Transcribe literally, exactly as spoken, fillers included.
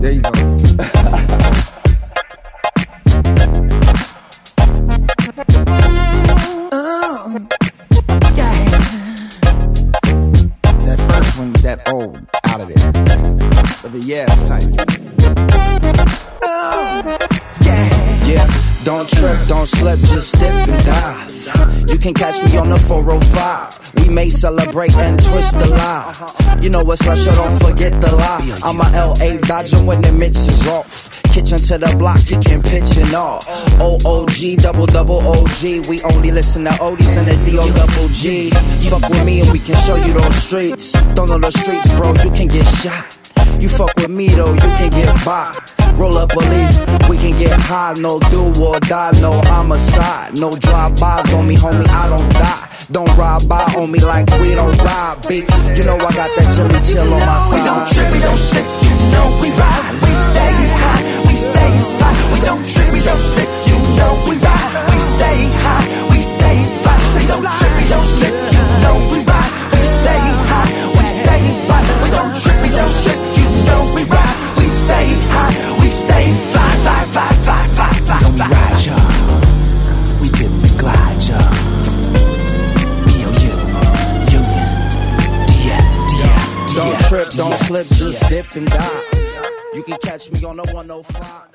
There you go. That first one, that old, out of there. But the yes type. Oh, yeah. Yeah, don't trip, don't slip, just dip and dive. You can catch me on the four oh five. We may celebrate and twist the lie. You know what's special, don't forget the lie. I'm a L A Dodger when the mix is off. Kitchen to the block, you can pitch and all. O O G, double double O G. We only listen to oldies and the D O double G. Fuck with me and we can show you those streets. Don't know the streets, bro, you can get shot. You fuck with me though, you can get by. Roll up a leaf, we can get high. No do or die, no homicide. No drive-bys on me, homie, I don't die. Don't ride by on me like we don't ride, beat. You know I got that chilly chill on my side. We don't trip, we don't sit, you know we ride. We stay high, we stay fly. We don't trip, we don't sit, you know we ride. We stay high, we stay fly. We don't trip, we don't sit, you know we ride. We stay high, we stay fly. We don't trip, we don't sit, you know we ride. We stay high, we stay fly, fly, fly, fly, fly, fly. Don't we ride, y'all? We dip and glide, y'all. Don't trip, don't slip, just dip and dive. You can catch me on the one oh five.